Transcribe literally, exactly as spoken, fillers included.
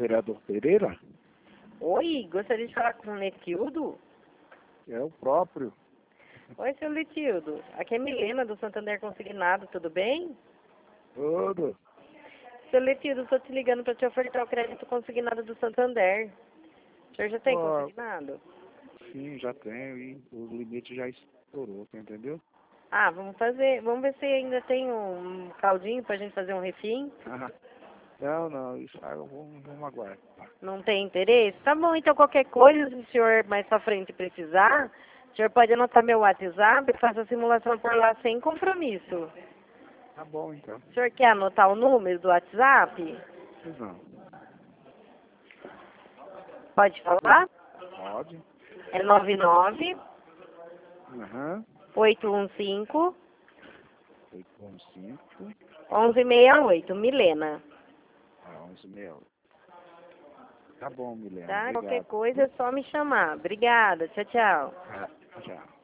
vereador Pereira? Oi, gostaria de falar com o Letildo? É o próprio. Oi, seu Letildo. Aqui é Milena, do Santander Consignado, tudo bem? Tudo. Seu Letildo, estou te ligando para te ofertar o crédito consignado do Santander. O senhor já tem Ó, consignado? sim, já tenho e o limite já estourou, tá entendeu? Ah, vamos fazer, vamos ver se ainda tem um caldinho pra gente fazer um refim. Ah, não, não, isso aí eu vou, vamos aguardar. Não tem interesse? Tá bom, então qualquer coisa, se o senhor mais pra frente precisar, o senhor pode anotar meu WhatsApp e faça a simulação por lá sem compromisso. Tá bom, então. O senhor quer anotar o número do WhatsApp? Não. Pode falar? Pode. É nove nove Aham. oito um cinco oito um cinco, um um seis oito, Milena. ah, onze e meia. Tá bom, Milena. Tá? Qualquer Obrigado. coisa é só me chamar. Obrigada. Tchau, tchau. Ah, tchau.